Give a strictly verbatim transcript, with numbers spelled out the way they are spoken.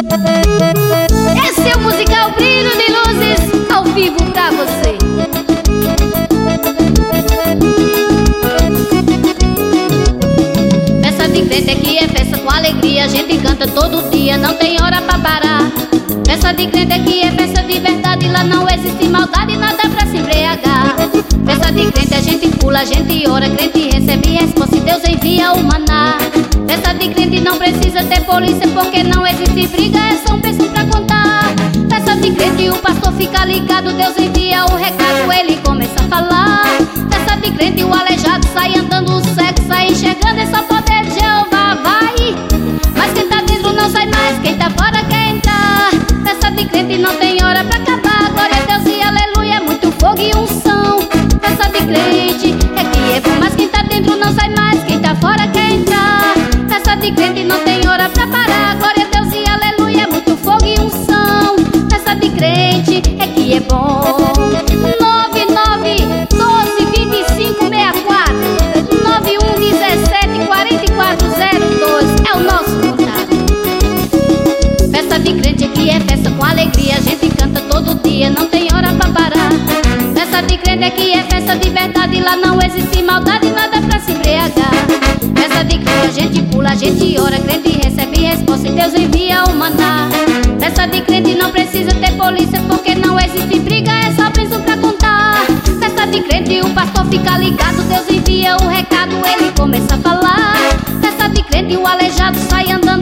Esse é o musical Brilho de Luzes, ao vivo pra você. Festa de crente aqui é festa com alegria, a gente canta todo dia, não tem hora pra parar. Festa de crente aqui é festa de verdade, lá não existe maldade, nada pra se embriagar. Festa de crente a gente pula, a gente ora, crente recebe resposta e Deus envia o maná. Festa de crente não precisa ter polícia, porque não existe briga, é só um beijo pra contar. Festa de crente o pastor fica ligado, Deus envia o recado, ele começa a falar. Festa de crente o aleijado sai andando, o cego sai enxergando, é só poder de Jeová, vai. Mas quem tá dentro não sai mais, quem tá fora quer entrar. Festa de crente não tem hora pra acabar, glória a Deus e aleluia, muito fogo e unção. Festa de crente é que é bom, mas quem tá dentro não sai mais, quem tá fora quer entrar. Festa de crente não tem hora pra parar, glória a Deus e aleluia, muito fogo e unção. Festa de crente é que é bom. Nove nove doze vinte e cinco sessenta e quatro nove um dezessete quarenta e quatro zero dois é o nosso contato. Festa de crente aqui é festa com alegria, a gente canta todo dia, não tem hora pra parar. Festa de crente aqui é festa de verdade, lá não existe maldade, nada pra se embriagar. Festa de crente a gente pula, a gente ora, crente recebe resposta e Deus envia o maná. Festa de crente não precisa ter polícia, porque não existe briga, é só bênção pra contar. Festa de crente o pastor fica ligado, Deus envia o recado, ele começa a falar. Festa de crente o aleijado sai andando,